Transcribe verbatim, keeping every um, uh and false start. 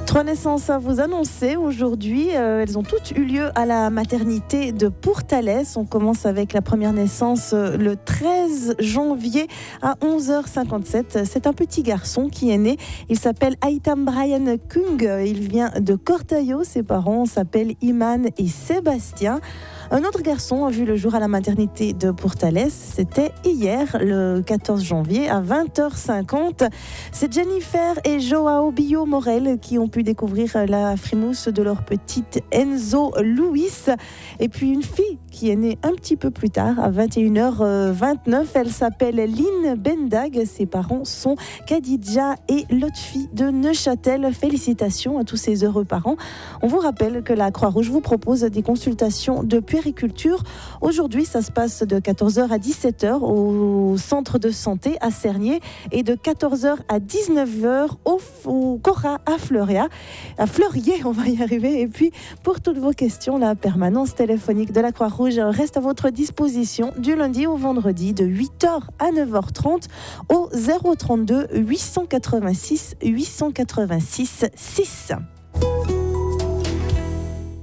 Trois naissances à vous annoncer aujourd'hui. Euh, elles ont toutes eu lieu à la maternité de Pourtalès. On commence avec la première naissance euh, le treize janvier à onze heures cinquante-sept. C'est un petit garçon qui est né. Il s'appelle Aitam Brian Kung. Il vient de Cortaillot. Ses parents s'appellent Iman et Sébastien. Un autre garçon a vu le jour à la maternité de Pourtalès. C'était hier, le quatorze janvier, à vingt heures cinquante. C'est Jennifer et Joao Bio Morel qui ont pu découvrir la frimousse de leur petite Enzo Louis. Et puis une fille qui est née un petit peu plus tard, à vingt et une heures vingt-neuf. Elle s'appelle Lynn Bendag. Ses parents sont Khadija et Lotfi de Neuchâtel. Félicitations à tous ces heureux parents. On vous rappelle que la Croix-Rouge vous propose des consultations de puériculture. Aujourd'hui, ça se passe de quatorze heures à dix-sept heures au centre de santé à Cernier et de quatorze heures à dix-neuf heures au, au Cora à Fleuria. À Fleurier, on va y arriver. Et puis, pour toutes vos questions, la permanence téléphonique de la Croix-Rouge reste à votre disposition du lundi au vendredi de huit heures à neuf heures trente au zéro trente-deux huit cent quatre-vingt-six huit cent quatre-vingt-six six.